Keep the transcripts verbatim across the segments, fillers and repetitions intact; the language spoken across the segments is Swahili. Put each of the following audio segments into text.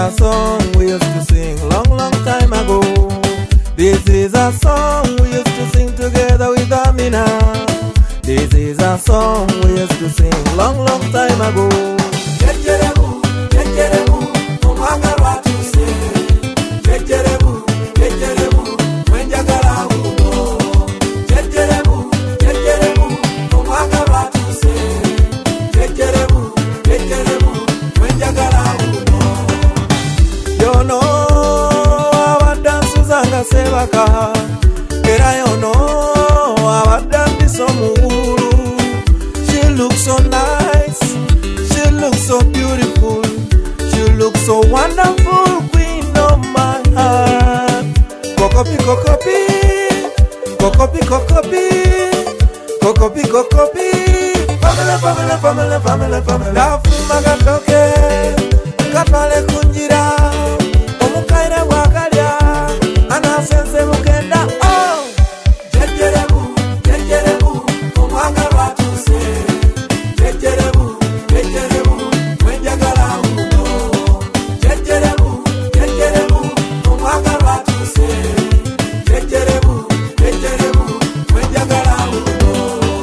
a song we used to sing long, long time ago. This is a song we used to sing together with Amina. This is a song we used to sing long, long time ago. Jejerebu, jejerebu, umanga watu se. Jejerebu, jejerebu, mwenjagala uno. Jejerebu, jejerebu, umanga watu se. Jejerebu, jejerebu, mwenjagala uno. You know, our dances zanga sebaka. Era you know, our dance so mulu. She looks so nice. She looks so beautiful. She looks so wonderful, queen of my heart. Kokopi, kokopi, kokopi, kokopi, kokopi, kokopi. Family, family, family, family, family. Lafu magatoke, katwale kunjira. Omukaire wakalya, anasense mukenda. Oh, jejerebu, jejerebu, omwanga lwatuse. Jejerebu, jejerebu, mwenjagala uno. Jejerebu, jejerebu, omwanga lwatuse. Jejerebu, jejerebu, mwenjagala uno.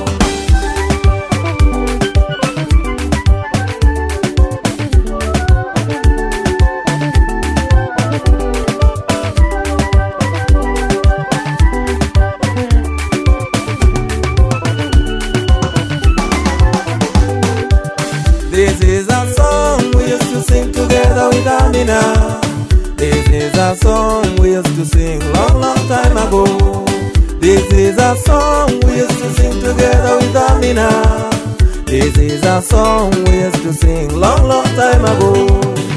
This is a song we used to sing together with Amina. This is a song we used to sing long, long time ago. This is a song we used to sing together with Amina. This is a song we used to sing long, long time ago.